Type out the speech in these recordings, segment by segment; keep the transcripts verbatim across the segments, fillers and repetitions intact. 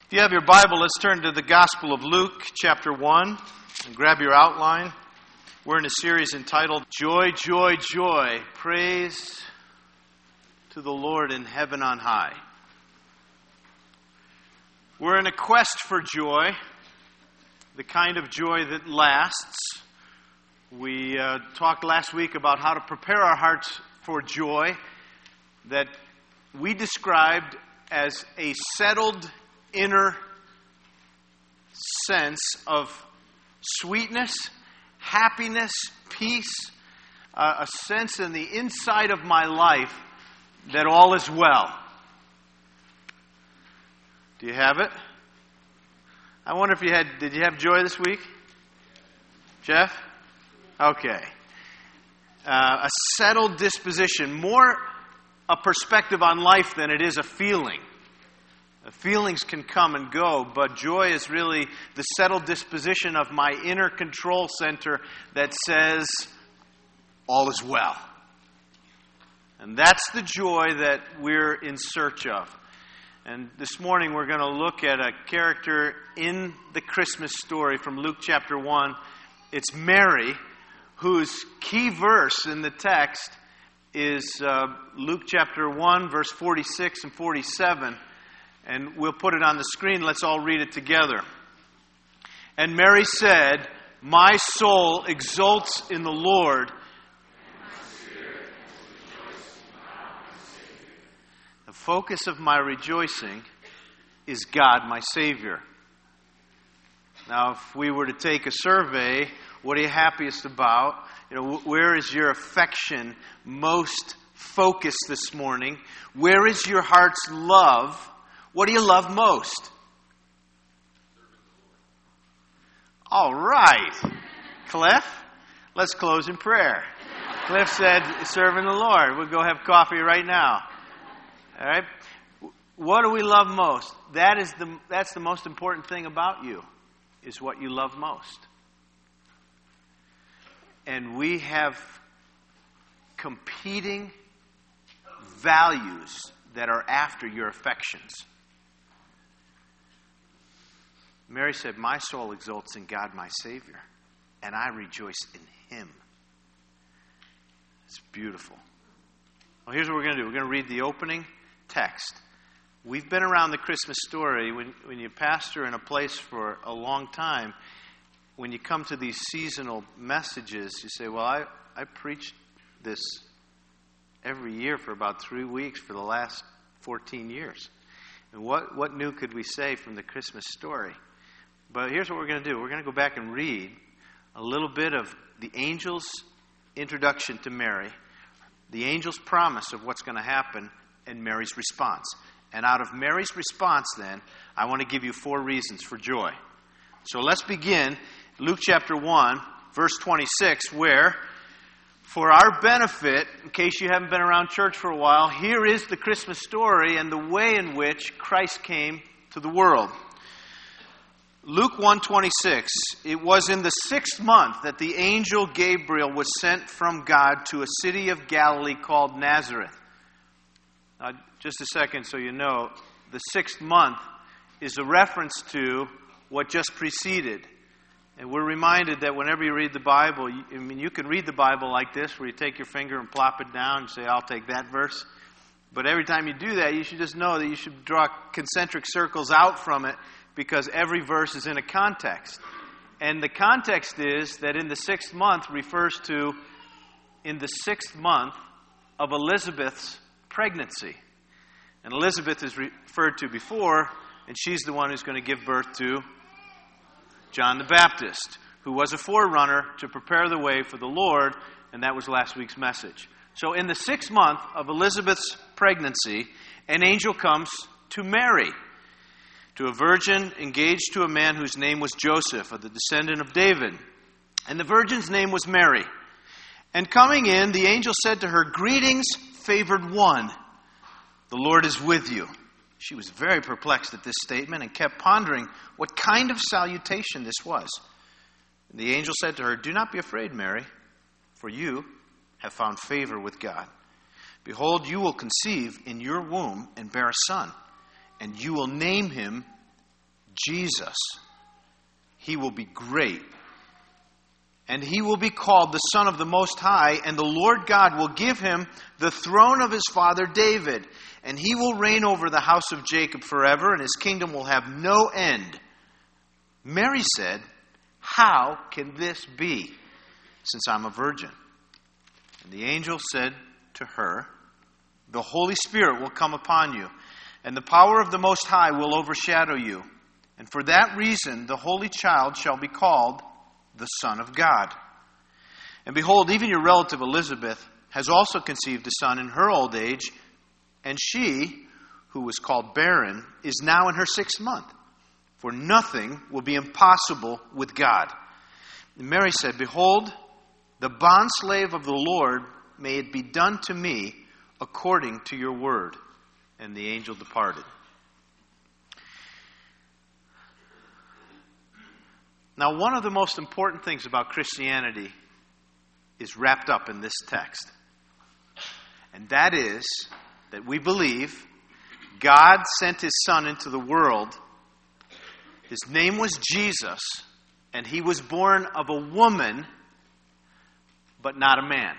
If you have your Bible, let's turn to the Gospel of Luke, chapter one, and grab your outline. We're in a series entitled, Joy, Joy, Joy, Praise to the Lord in Heaven on High. We're in a quest for joy, the kind of joy that lasts. We uh, talked last week about how to prepare our hearts for joy that we described as a settled inner sense of sweetness, happiness, peace, uh, a sense in the inside of my life that all is well. Do you have it? I wonder if you had, did you have joy this week? Jeff? Okay. Uh, a settled disposition, more a perspective on life than it is a feeling. Feelings can come and go, but joy is really the settled disposition of my inner control center that says, all is well. And that's the joy that we're in search of. And this morning we're going to look at a character in the Christmas story from Luke chapter one. It's Mary, whose key verse in the text is uh, Luke chapter one, verse forty-six and forty-seven. And we'll put it on the screen. Let's all read it together. And Mary said, "My soul exults in the Lord. The focus of my rejoicing is God, my Savior." Now, if we were to take a survey, what are you happiest about? You know, where is your affection most focused this morning? Where is your heart's love? What do you love most? All right. Cliff, let's close in prayer. Cliff said, serving the Lord. We'll go have coffee right now. All right. What do we love most? That is the that's the most important thing about you, is what you love most. And we have competing values that are after your affections. Mary said, "My soul exults in God, my Savior, and I rejoice in Him." It's beautiful. Well, here's what we're going to do. We're going to read the opening text. We've been around the Christmas story. When, when you pastor in a place for a long time, when you come to these seasonal messages, you say, well, I, I preached this every year for about three weeks for the last fourteen years. And what, what new could we say from the Christmas story? But here's what we're going to do. We're going to go back and read a little bit of the angel's introduction to Mary, the angel's promise of what's going to happen, and Mary's response. And out of Mary's response, then, I want to give you four reasons for joy. So let's begin Luke chapter one, verse twenty-six, where, for our benefit, in case you haven't been around church for a while, here is the Christmas story and the way in which Christ came to the world. Luke one twenty-six, it was in the sixth month that the angel Gabriel was sent from God to a city of Galilee called Nazareth. Now, just a second so you know, the sixth month is a reference to what just preceded. And we're reminded that whenever you read the Bible, you, I mean, you can read the Bible like this, where you take your finger and plop it down and say, I'll take that verse. But every time you do that, you should just know that you should draw concentric circles out from it, because every verse is in a context. And the context is that in the sixth month refers to in the sixth month of Elizabeth's pregnancy. And Elizabeth is referred to before, and she's the one who's going to give birth to John the Baptist, who was a forerunner to prepare the way for the Lord, and that was last week's message. So in the sixth month of Elizabeth's pregnancy, an angel comes to Mary, to a virgin engaged to a man whose name was Joseph, of the descendant of David. And the virgin's name was Mary. And coming in, the angel said to her, "Greetings, favored one. The Lord is with you." She was very perplexed at this statement and kept pondering what kind of salutation this was. And the angel said to her, "Do not be afraid, Mary, for you have found favor with God. Behold, you will conceive in your womb and bear a son, and you will name him Jesus. He will be great. And he will be called the Son of the Most High, and the Lord God will give him the throne of his father David, and he will reign over the house of Jacob forever, and his kingdom will have no end. Mary said, "How can this be, since I'm a virgin?" And the angel said to her, "The Holy Spirit will come upon you, and the power of the Most High will overshadow you. And for that reason the Holy Child shall be called the Son of God. And behold, even your relative Elizabeth has also conceived a son in her old age, and she, who was called barren, is now in her sixth month. For nothing will be impossible with God." And Mary said, "Behold, the bondslave of the Lord, may it be done to me according to your word." And the angel departed. Now, one of the most important things about Christianity is wrapped up in this text. And that is that we believe God sent his Son into the world. His name was Jesus, and he was born of a woman, but not a man.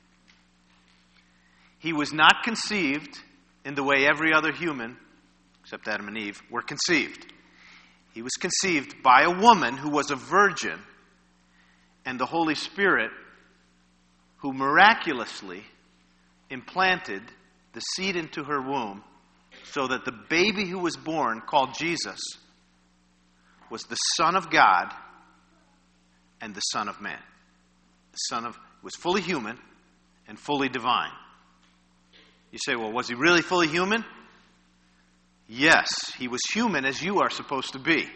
He was not conceived in the way every other human, except Adam and Eve, were conceived. He was conceived by a woman who was a virgin, and the Holy Spirit, who miraculously implanted the seed into her womb, so that the baby who was born, called Jesus, was the Son of God and the Son of Man. The Son of was fully human and fully divine. You say, well, was he really fully human? Yes, he was human as you are supposed to be.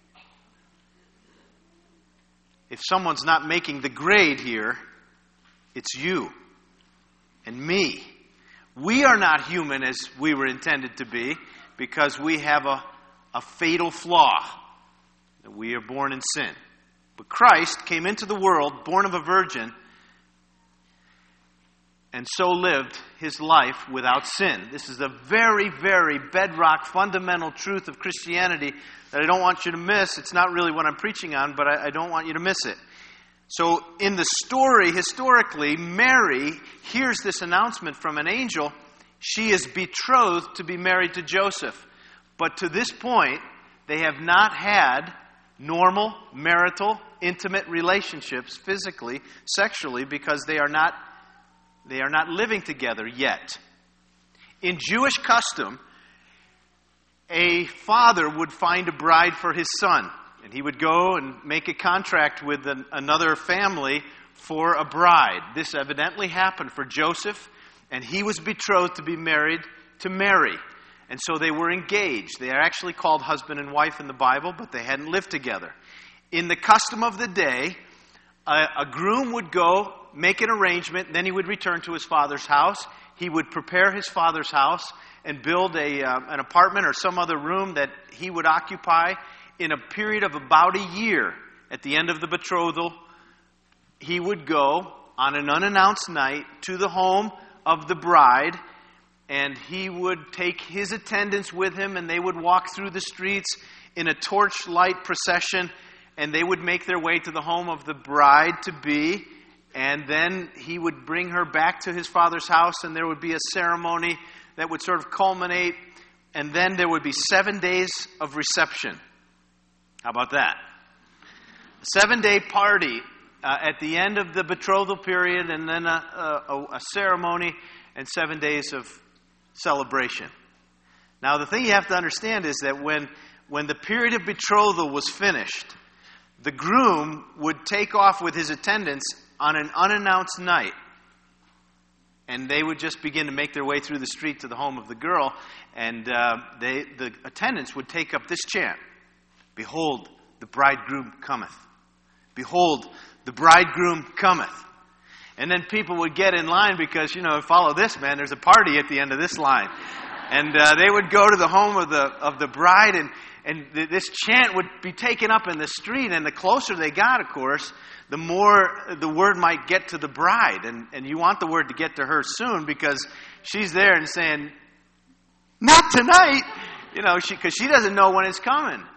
If someone's not making the grade here, it's you and me. We are not human as we were intended to be because we have a, a fatal flaw. That we are born in sin. But Christ came into the world, born of a virgin, and so lived his life without sin. This is a very, very bedrock, fundamental truth of Christianity that I don't want you to miss. It's not really what I'm preaching on, but I, I don't want you to miss it. So in the story, historically, Mary hears this announcement from an angel. She is betrothed to be married to Joseph. But to this point, they have not had normal, marital, intimate relationships, physically, sexually, because they are not They are not living together yet. In Jewish custom, a father would find a bride for his son. And he would go and make a contract with an, another family for a bride. This evidently happened for Joseph, and he was betrothed to be married to Mary. And so they were engaged. They are actually called husband and wife in the Bible, but they hadn't lived together. In the custom of the day, a, a groom would go make an arrangement, then he would return to his father's house. He would prepare his father's house and build a uh, an apartment or some other room that he would occupy in a period of about a year. At the end of the betrothal, he would go on an unannounced night to the home of the bride, and he would take his attendants with him, and they would walk through the streets in a torchlight procession, and they would make their way to the home of the bride-to-be. And then he would bring her back to his father's house, and there would be a ceremony that would sort of culminate. And then there would be seven days of reception. How about that? A seven-day party uh, at the end of the betrothal period, and then a, a, a ceremony, and seven days of celebration. Now, the thing you have to understand is that when, when the period of betrothal was finished, the groom would take off with his attendants on an unannounced night. And they would just begin to make their way through the street to the home of the girl. And uh, they, the attendants would take up this chant. Behold, the bridegroom cometh. Behold, the bridegroom cometh. And then people would get in line because, you know, follow this, man. There's a party at the end of this line. And uh, they would go to the home of the of the bride, and, and th- this chant would be taken up in the street. And the closer they got, of course, the more the word might get to the bride. And, and you want the word to get to her soon because she's there and saying, not tonight, you know, because she, she doesn't know when it's coming.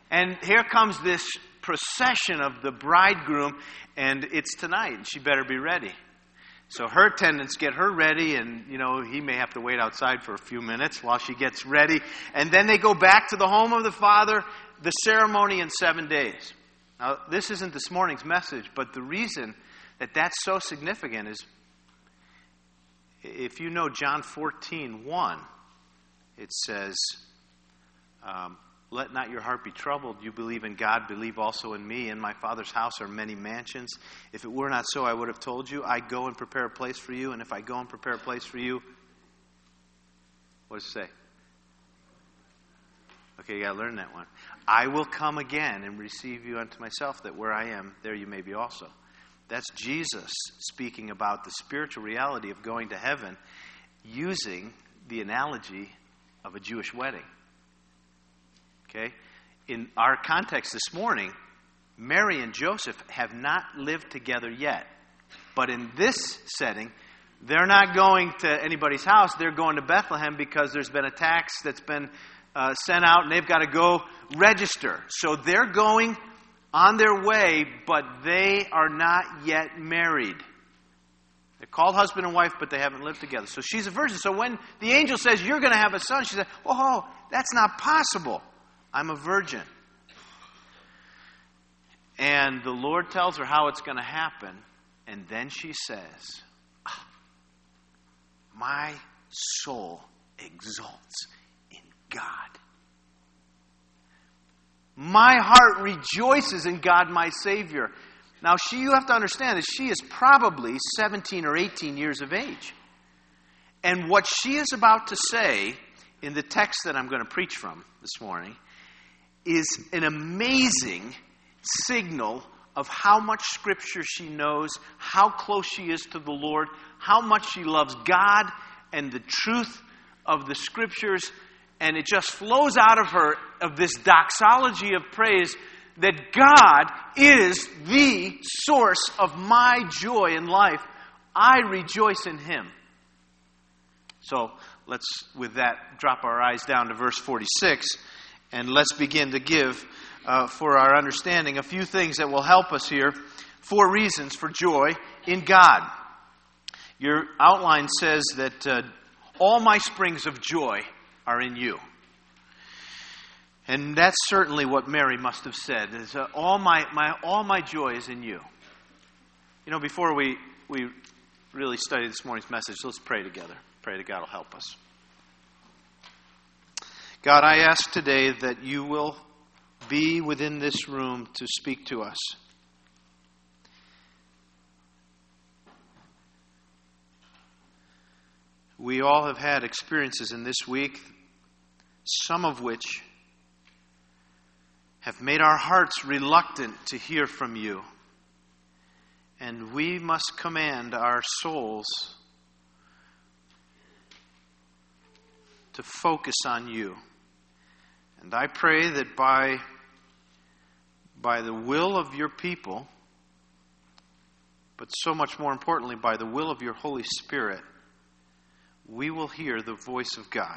And here comes this procession of the bridegroom, and it's tonight. She better be ready. So her attendants get her ready, and, you know, he may have to wait outside for a few minutes while she gets ready. And then they go back to the home of the father, the ceremony in seven days. Now, this isn't this morning's message, but the reason that that's so significant is, if you know John fourteen one, it says, um, let not your heart be troubled. You believe in God, believe also in me. In my Father's house are many mansions. If it were not so, I would have told you. I go and prepare a place for you. And if I go and prepare a place for you, what does it say? Okay, you got to learn that one. I will come again and receive you unto myself, that where I am, there you may be also. That's Jesus speaking about the spiritual reality of going to heaven, using the analogy of a Jewish wedding. Okay? In our context this morning, Mary and Joseph have not lived together yet. But in this setting, they're not going to anybody's house. They're going to Bethlehem because there's been a tax that's been uh, sent out, and they've got to go register. So they're going on their way, but they are not yet married. They're called husband and wife, but they haven't lived together. So she's a virgin. So when the angel says, you're going to have a son, she said, oh, that's not possible. I'm a virgin. And the Lord tells her how it's going to happen. And then she says, ah, my soul exalts in God. My heart rejoices in God, my Savior. Now, she, you have to understand that she is probably seventeen or eighteen years of age. And what she is about to say in the text that I'm going to preach from this morning is an amazing signal of how much Scripture she knows, how close she is to the Lord, how much she loves God and the truth of the Scriptures. And it just flows out of her, of this doxology of praise, that God is the source of my joy in life. I rejoice in Him. So let's, with that, drop our eyes down to verse forty-six. And let's begin to give, uh, for our understanding, a few things that will help us here. Four reasons for joy in God. Your outline says that uh, all my springs of joy are in you. And that's certainly what Mary must have said. Is uh, all my, my all my joy is in you. You know, before we, we really study this morning's message, let's pray together. Pray that God will help us. God, I ask today that you will be within this room to speak to us. We all have had experiences in this week, some of which have made our hearts reluctant to hear from you. And we must command our souls to focus on you. And I pray that by, by the will of your people, but so much more importantly, by the will of your Holy Spirit, we will hear the voice of God.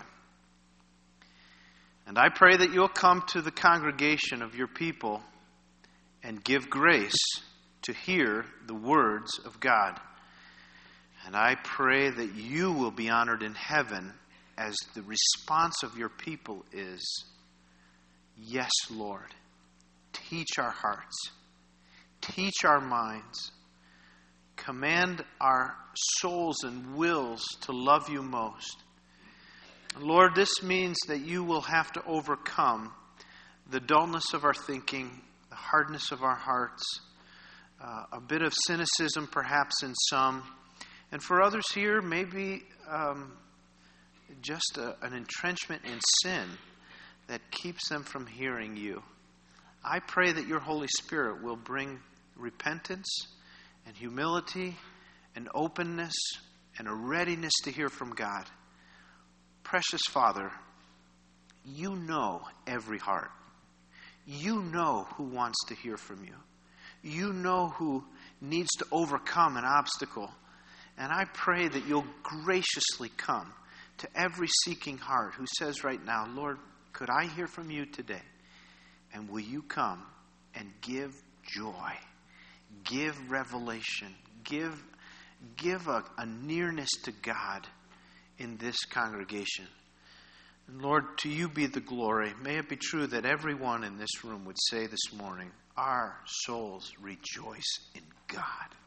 And I pray that you'll come to the congregation of your people and give grace to hear the words of God. And I pray that you will be honored in heaven as the response of your people is, yes, Lord, teach our hearts, teach our minds, command our souls and wills to love you most. Lord, this means that you will have to overcome the dullness of our thinking, the hardness of our hearts, uh, a bit of cynicism perhaps in some, and for others here, maybe um, just a, an entrenchment in sin that keeps them from hearing you. I pray that your Holy Spirit will bring repentance and humility and openness and a readiness to hear from God. Precious Father, you know every heart. You know who wants to hear from you. You know who needs to overcome an obstacle. And I pray that you'll graciously come to every seeking heart who says right now, Lord, could I hear from you today? And will you come and give joy, give revelation, give, give a, a nearness to God in this congregation? And Lord, to you be the glory. May it be true that everyone in this room would say this morning, our souls rejoice in God.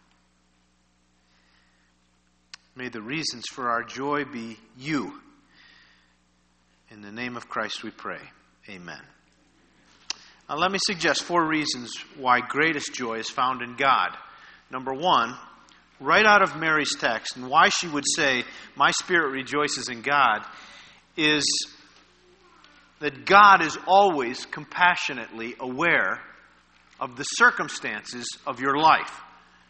May the reasons for our joy be you. In the name of Christ we pray. Amen. Now let me suggest four reasons why greatest joy is found in God. Number one, right out of Mary's text, and why she would say, my spirit rejoices in God, is that God is always compassionately aware of the circumstances of your life.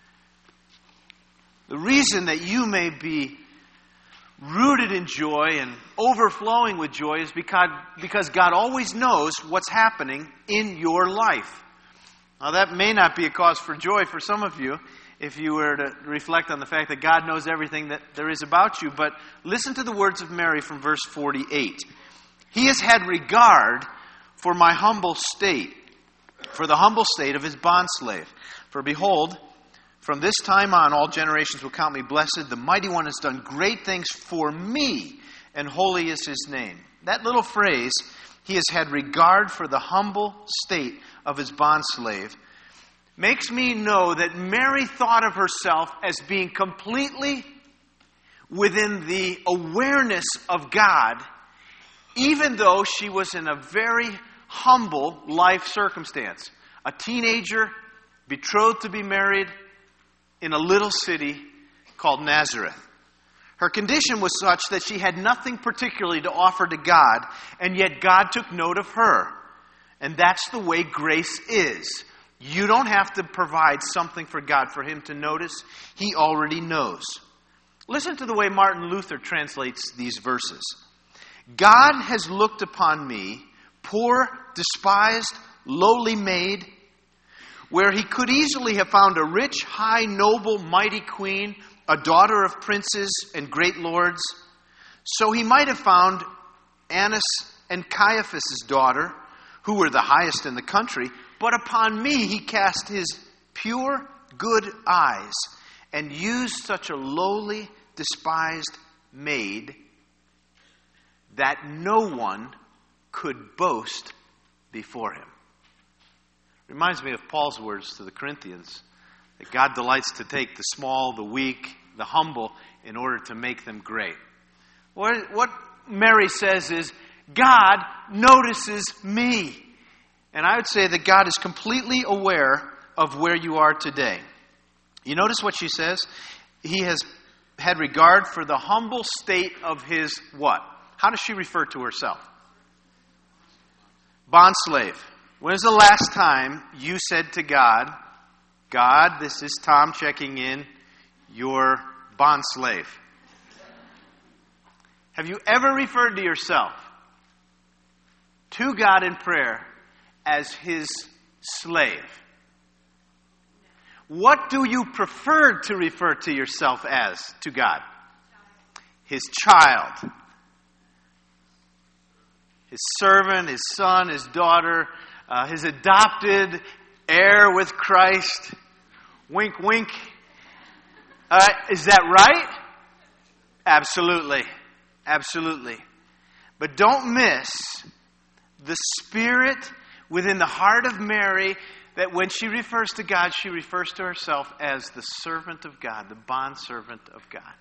The reason that you may be rooted in joy and overflowing with joy is because, because God always knows what's happening in your life. Now, that may not be a cause for joy for some of you if you were to reflect on the fact that God knows everything that there is about you. But listen to the words of Mary from verse forty-eight. He has had regard for my humble state, for the humble state of his bondslave. For behold, from this time on, all generations will count me blessed. The Mighty One has done great things for me, and holy is his name. That little phrase, he has had regard for the humble state of his bondslave, makes me know that Mary thought of herself as being completely within the awareness of God, even though she was in a very humble life circumstance. A teenager, betrothed to be married, in a little city called Nazareth. Her condition was such that she had nothing particularly to offer to God, and yet God took note of her. And that's the way grace is. You don't have to provide something for God for him to notice. He already knows. Listen to the way Martin Luther translates these verses. God has looked upon me, poor, despised, lowly maid, where he could easily have found a rich, high, noble, mighty queen, a daughter of princes and great lords. So he might have found Annas and Caiaphas' daughter, who were the highest in the country, but upon me he cast his pure, good eyes, and used such a lowly, despised maid that no one could boast before him. Reminds me of Paul's words to the Corinthians, that God delights to take the small, the weak, the humble, in order to make them great. What, what Mary says is, God notices me. And I would say that God is completely aware of where you are today. You notice what she says? He has had regard for the humble state of his what? How does she refer to herself? Bondslave. When was the last time you said to God, God, this is Tom checking in, your bondslave? Have you ever referred to yourself to God in prayer as his slave? What do you prefer to refer to yourself as to God? His child. His servant, his son, his daughter, Uh, his adopted heir with Christ. Wink, wink. Uh, is that right? Absolutely. Absolutely. But don't miss the spirit within the heart of Mary, that when she refers to God, she refers to herself as the servant of God, the bondservant of God.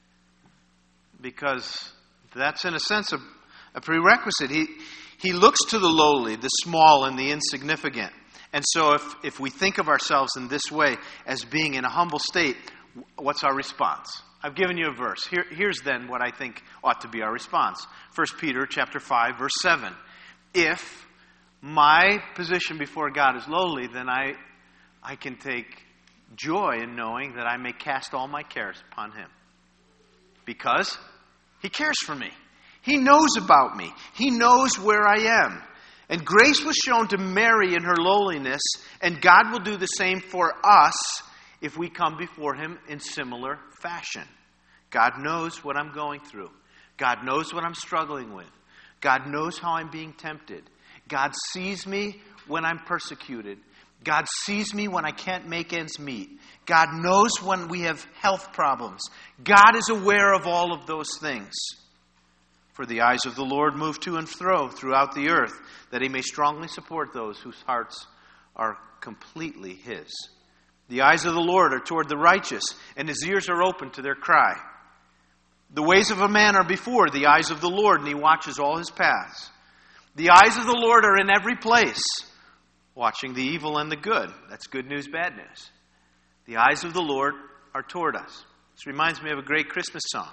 Because that's, in a sense, a, a prerequisite. He... He looks to the lowly, the small, and the insignificant. And so if, if we think of ourselves in this way, as being in a humble state, what's our response? I've given you a verse. Here, here's then what I think ought to be our response. First Peter chapter five, verse seven. If my position before God is lowly, then I, I can take joy in knowing that I may cast all my cares upon him. Because he cares for me. He knows about me. He knows where I am. And grace was shown to Mary in her lowliness, and God will do the same for us if we come before him in similar fashion. God knows what I'm going through. God knows what I'm struggling with. God knows how I'm being tempted. God sees me when I'm persecuted. God sees me when I can't make ends meet. God knows when we have health problems. God is aware of all of those things. For the eyes of the Lord move to and fro throughout the earth, that He may strongly support those whose hearts are completely His. The eyes of the Lord are toward the righteous, and His ears are open to their cry. The ways of a man are before the eyes of the Lord, and He watches all his paths. The eyes of the Lord are in every place, watching the evil and the good. That's good news, bad news. The eyes of the Lord are toward us. This reminds me of a great Christmas song.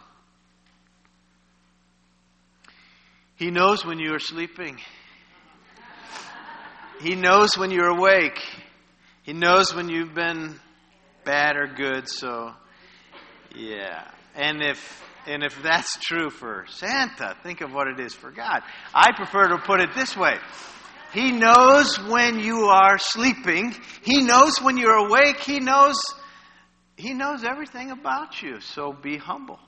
He knows when you are sleeping. He knows when you're awake. He knows when you've been bad or good. So, yeah. And if and if that's true for Santa, think of what it is for God. I prefer to put it this way. He knows when you are sleeping. He knows when you're awake. He knows, he knows everything about you. So be humble.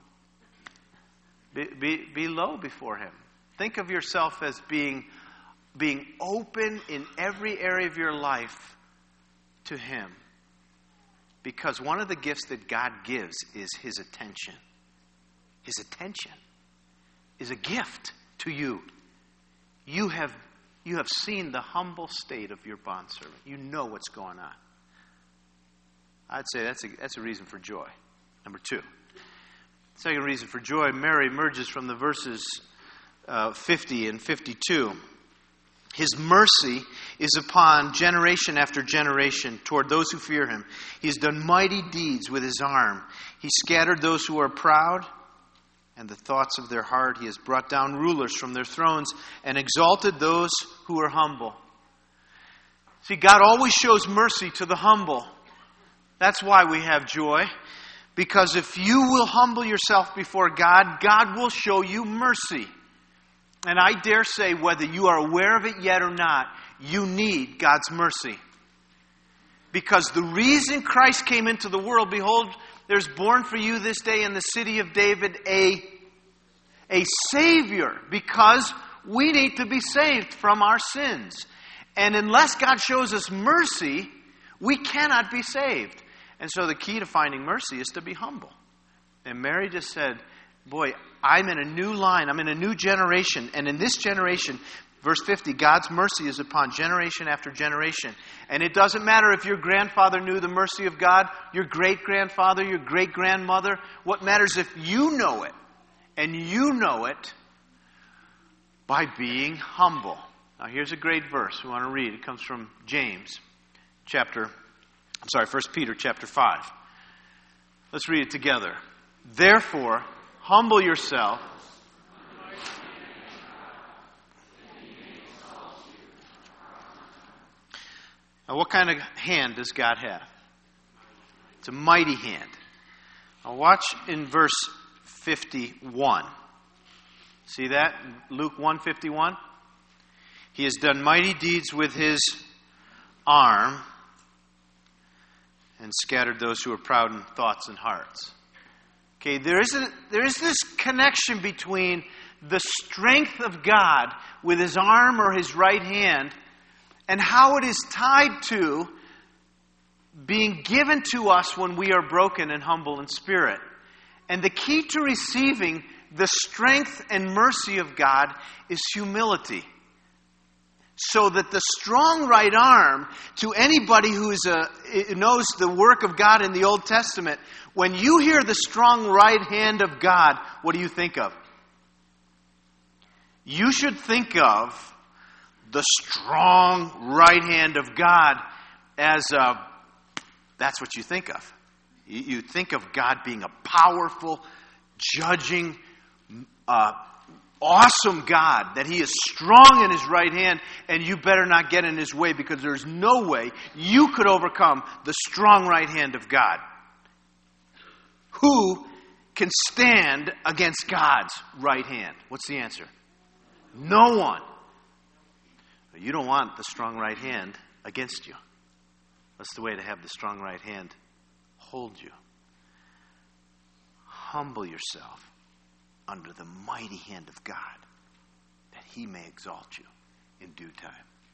Be, be, be low before Him. Think of yourself as being, being open in every area of your life to Him. Because one of the gifts that God gives is His attention. His attention is a gift to you. You have, you have seen the humble state of your bondservant. You know what's going on. I'd say that's a, that's a reason for joy. Number two. Second reason for joy, Mary emerges from the verses uh, fifty and fifty-two. His mercy is upon generation after generation toward those who fear Him. He has done mighty deeds with His arm. He scattered those who are proud, and the thoughts of their heart. He has brought down rulers from their thrones and exalted those who are humble. See, God always shows mercy to the humble. That's why we have joy. Because if you will humble yourself before God, God will show you mercy. And I dare say, whether you are aware of it yet or not, you need God's mercy. Because the reason Christ came into the world, behold, there's born for you this day in the city of David a, a Savior. Because we need to be saved from our sins. And unless God shows us mercy, we cannot be saved. And so the key to finding mercy is to be humble. And Mary just said, boy, I'm in a new line. I'm in a new generation. And in this generation, verse fifty, God's mercy is upon generation after generation. And it doesn't matter if your grandfather knew the mercy of God, your great-grandfather, your great-grandmother. What matters if you know it. And you know it by being humble. Now here's a great verse we want to read. It comes from James chapter, I'm sorry, First Peter chapter five. Let's read it together. Therefore, humble yourself. Now, what kind of hand does God have? It's a mighty hand. Now, watch in verse fifty-one. See that? Luke one fifty-one. He has done mighty deeds with His arm and scattered those who are proud in thoughts and hearts. Okay, there is, a, there is this connection between the strength of God with His arm or His right hand and how it is tied to being given to us when we are broken and humble in spirit. And the key to receiving the strength and mercy of God is humility. So that the strong right arm, to anybody who is a, knows the work of God in the Old Testament, when you hear the strong right hand of God, what do you think of? You should think of the strong right hand of God as a, that's what you think of. You think of God being a powerful, judging, uh, awesome God, that He is strong in His right hand, and you better not get in His way, because there's no way you could overcome the strong right hand of God. Who can stand against God's right hand? What's the answer? No one. You don't want the strong right hand against you. That's the way to have the strong right hand hold you. Humble yourself under the mighty hand of God, that He may exalt you. in due time.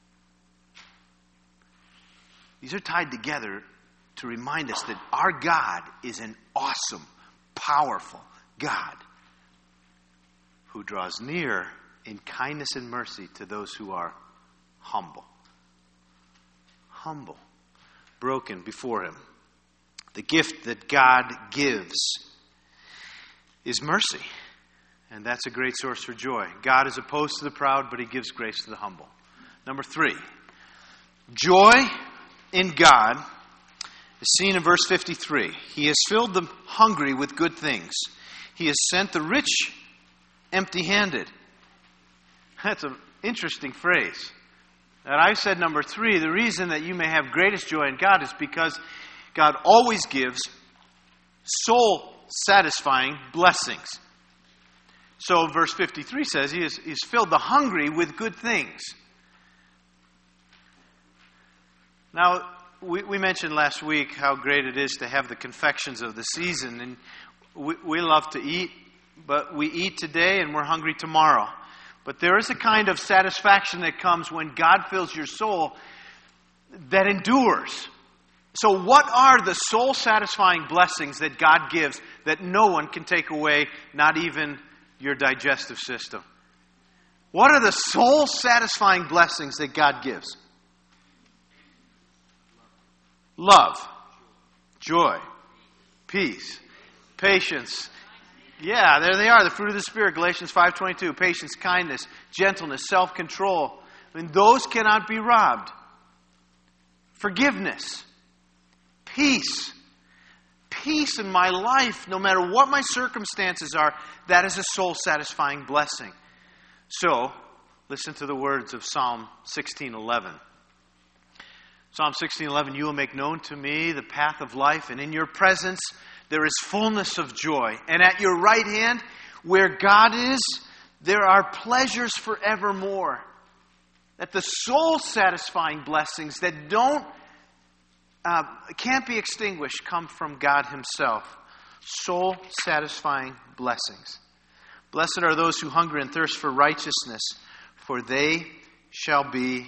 These are tied together to remind us that our God is an awesome, powerful God who draws near in kindness and mercy to those who are humble. Humble. Broken before Him. The gift that God gives is mercy. And that's a great source for joy. God is opposed to the proud, but He gives grace to the humble. Number three, joy in God is seen in verse fifty-three. He has filled the hungry with good things. He has sent the rich empty-handed. That's an interesting phrase. And I said number three, the reason that you may have greatest joy in God is because God always gives soul-satisfying blessings. So verse fifty-three says he has he's filled the hungry with good things. Now, we, we mentioned last week how great it is to have the confections of the season. And we, we love to eat, but we eat today and we're hungry tomorrow. But there is a kind of satisfaction that comes when God fills your soul that endures. So what are the soul-satisfying blessings that God gives that no one can take away, not even your digestive system? What are the soul-satisfying blessings that God gives? Love, joy, peace, patience. Yeah, there they are, the fruit of the Spirit, Galatians five twenty-two. Patience, kindness, gentleness, self-control. I mean, those cannot be robbed. Forgiveness, peace. Peace in my life, no matter what my circumstances are, that is a soul-satisfying blessing. So, listen to the words of Psalm sixteen eleven. Psalm sixteen eleven, you will make known to me the path of life, and in your presence there is fullness of joy. And at your right hand, where God is, there are pleasures forevermore. That the soul-satisfying blessings that don't, uh, can't be extinguished come from God Himself. Soul-satisfying blessings. Blessed are those who hunger and thirst for righteousness, for they shall be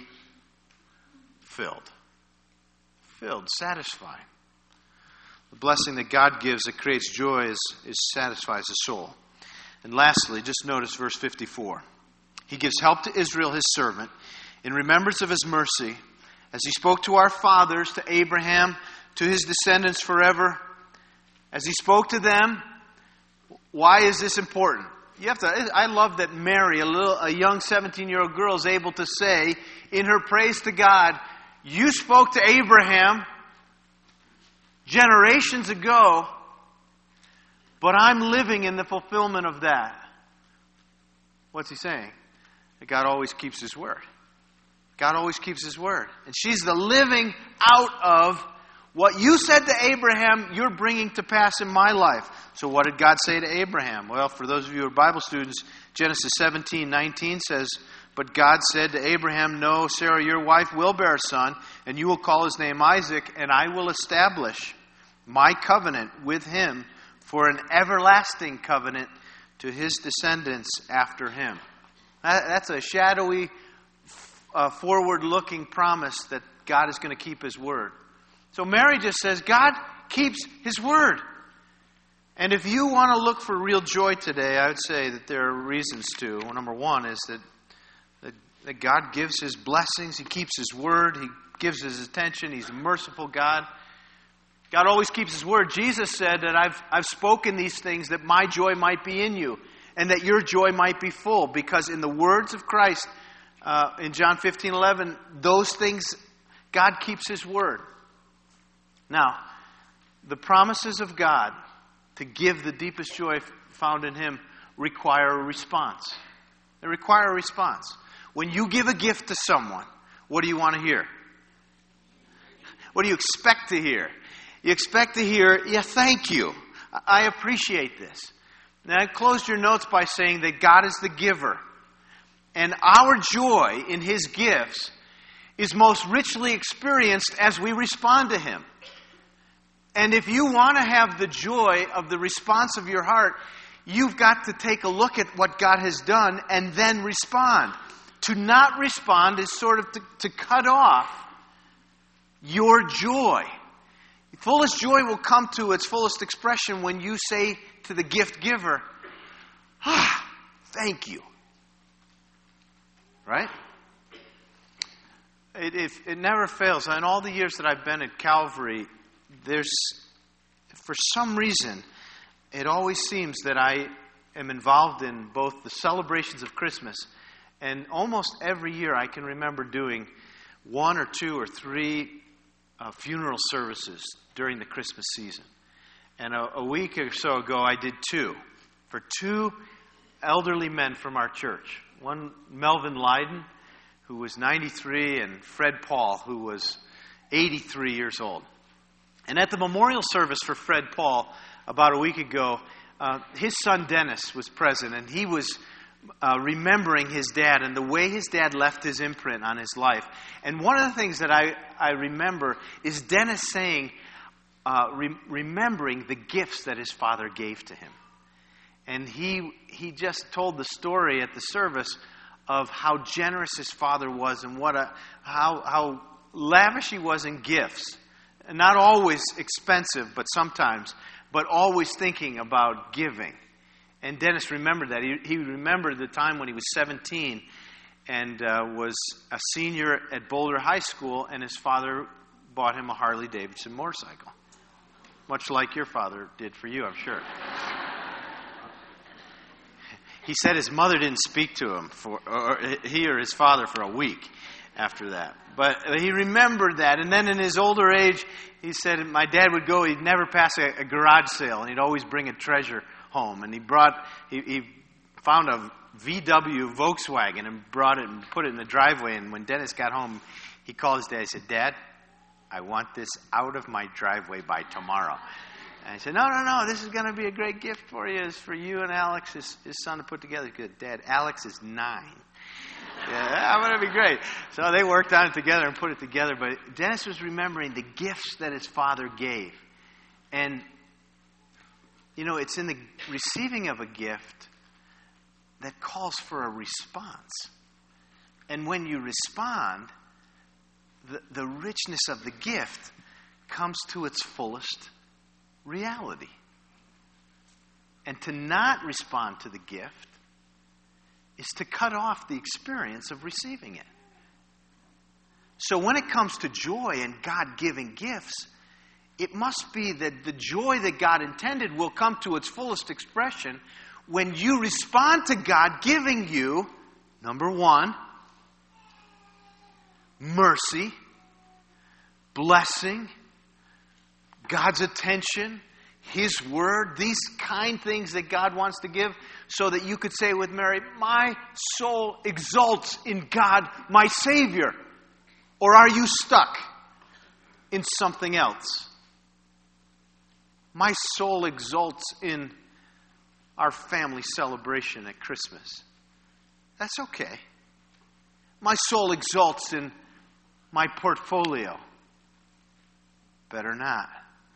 filled. Filled, satisfying. The blessing that God gives that creates joy is, is satisfies the soul. And lastly, just notice verse fifty-four. He gives help to Israel, His servant, in remembrance of His mercy, as He spoke to our fathers, to Abraham, to his descendants forever. As He spoke to them, why is this important? You have to. I love that Mary, a little, a young seventeen-year-old girl, is able to say in her praise to God, "You spoke to Abraham generations ago, but I'm living in the fulfillment of that." What's He saying? That God always keeps His word. God always keeps His word. And she's the living out of what you said to Abraham, you're bringing to pass in my life. So what did God say to Abraham? Well, for those of you who are Bible students, Genesis seventeen nineteen says, but God said to Abraham, no, Sarah, your wife will bear a son, and you will call his name Isaac, and I will establish my covenant with him for an everlasting covenant to his descendants after him. That's a shadowy, uh, forward-looking promise that God is going to keep His word. So Mary just says, God keeps His word. And if you want to look for real joy today, I would say that there are reasons to. Well, number one is that, that, that God gives His blessings. He keeps His word. He gives His attention. He's a merciful God. God always keeps His word. Jesus said that I've, I've spoken these things that my joy might be in you and that your joy might be full. Because in the words of Christ, uh, in John fifteen eleven, those things, God keeps His word. Now, the promises of God to give the deepest joy found in Him require a response. They require a response. When you give a gift to someone, what do you want to hear? What do you expect to hear? You expect to hear, yeah, thank you. I appreciate this. Now, I closed your notes by saying that God is the giver. And our joy in His gifts is most richly experienced as we respond to Him. And if you want to have the joy of the response of your heart, you've got to take a look at what God has done and then respond. To not respond is sort of to, to cut off your joy. The fullest joy will come to its fullest expression when you say to the gift giver, ah, thank you. Right? It, it, it never fails. In all the years that I've been at Calvary, there's, for some reason, it always seems that I am involved in both the celebrations of Christmas, and almost every year I can remember doing one or two or three uh, funeral services during the Christmas season. And a, a week or so ago, I did two for two elderly men from our church. One, Melvin Lyden, who was ninety-three, and Fred Paul, who was eighty-three years old. And at the memorial service for Fred Paul about a week ago, uh, his son Dennis was present, and he was uh, remembering his dad and the way his dad left his imprint on his life. And one of the things that I, I remember is Dennis saying, uh, re- remembering the gifts that his father gave to him. And he he just told the story at the service of how generous his father was and what a how how lavish he was in gifts. And not always expensive, but sometimes, but always thinking about giving. And Dennis remembered that. He, he remembered the time when he was seventeen and uh, was a senior at Boulder High School, and his father bought him a Harley Davidson motorcycle. Much like your father did for you, I'm sure. He said his mother didn't speak to him, for, or he or his father, for a week after that. But he remembered that. And then in his older age, he said my dad would go, he'd never pass a, a garage sale, and he'd always bring a treasure home. And he brought, he, he found a V W Volkswagen and brought it and put it in the driveway. And when Dennis got home, he called his dad. He said, "Dad, I want this out of my driveway by tomorrow." And I said, no, no, no, this is going to be a great gift for you. It's for you and Alex, his, his son, to put together. Good. Dad, Alex is nine. Yeah, I'm going to be great. So they worked on it together and put it together. But Dennis was remembering the gifts that his father gave. And, you know, it's in the receiving of a gift that calls for a response. And when you respond, the, the richness of the gift comes to its fullest reality. And to not respond to the gift is to cut off the experience of receiving it. So when it comes to joy and God giving gifts, it must be that the joy that God intended will come to its fullest expression when you respond to God giving you, number one, mercy, blessing, God's attention, His word, these kind things that God wants to give, so that you could say with Mary, my soul exults in God, my Savior. Or are you stuck in something else? My soul exults in our family celebration at Christmas. That's okay. My soul exults in my portfolio. Better not.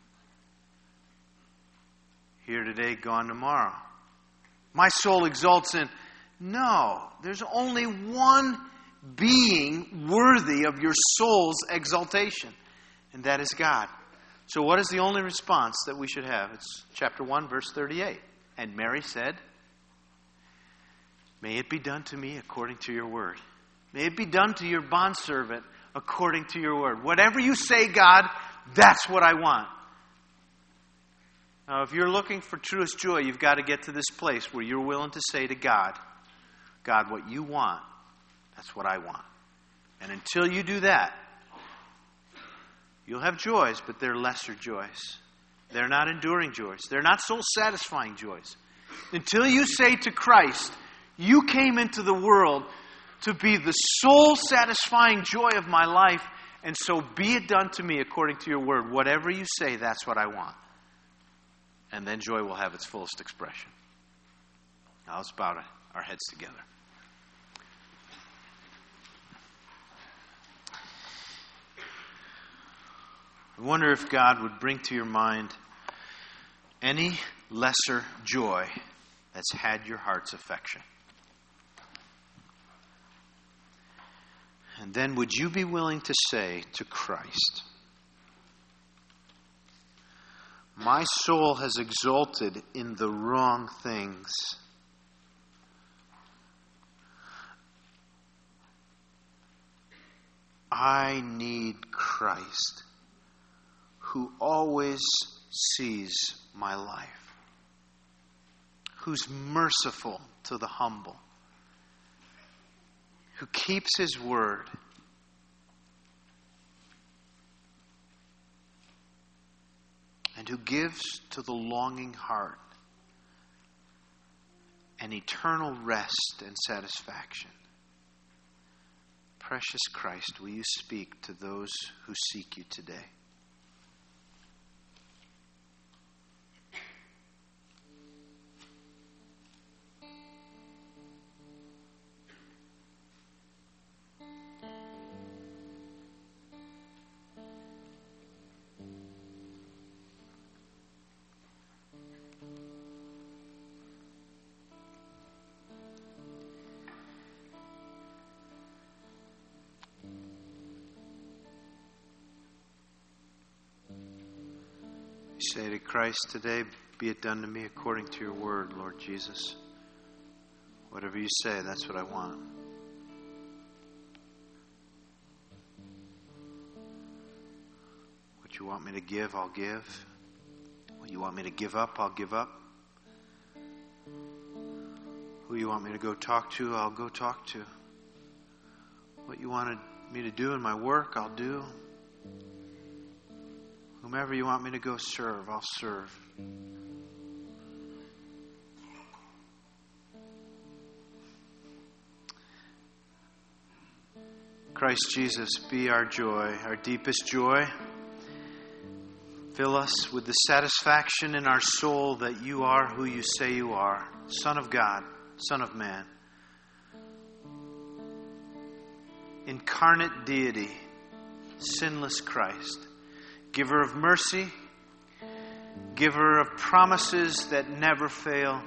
Here today, gone tomorrow. My soul exults in, no, there's only one being worthy of your soul's exaltation, and that is God. So what is the only response that we should have? It's chapter one, verse thirty-eight. And Mary said, may it be done to me according to your word. May it be done to your bondservant according to your word. Whatever you say, God, that's what I want. Now, if you're looking for truest joy, you've got to get to this place where you're willing to say to God, God, what you want, that's what I want. And until you do that, you'll have joys, but they're lesser joys. They're not enduring joys. They're not soul-satisfying joys. Until you say to Christ, you came into the world to be the soul-satisfying joy of my life, and so be it done to me according to your word. Whatever you say, that's what I want. And then joy will have its fullest expression. Now let's bow our heads together. I wonder if God would bring to your mind any lesser joy that's had your heart's affection. And then would you be willing to say to Christ, my soul has exulted in the wrong things. I need Christ, who always sees my life, who's merciful to the humble, who keeps his word, and who gives to the longing heart an eternal rest and satisfaction. Precious Christ, will you speak to those who seek you today? Say to Christ today, be it done to me according to your word, Lord Jesus. Whatever you say, that's what I want. What you want me to give, I'll give. What you want me to give up, I'll give up. Who you want me to go talk to, I'll go talk to. What you wanted me to do in my work, I'll do. Whomever you want me to go serve, I'll serve. Christ Jesus, be our joy, our deepest joy. Fill us with the satisfaction in our soul that you are who you say you are, Son of God, Son of Man. Incarnate deity, sinless Christ. Giver of mercy, giver of promises that never fail,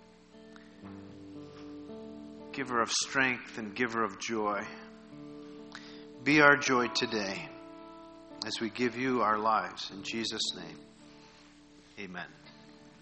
giver of strength and giver of joy. Be our joy today as we give you our lives. In Jesus' name, amen.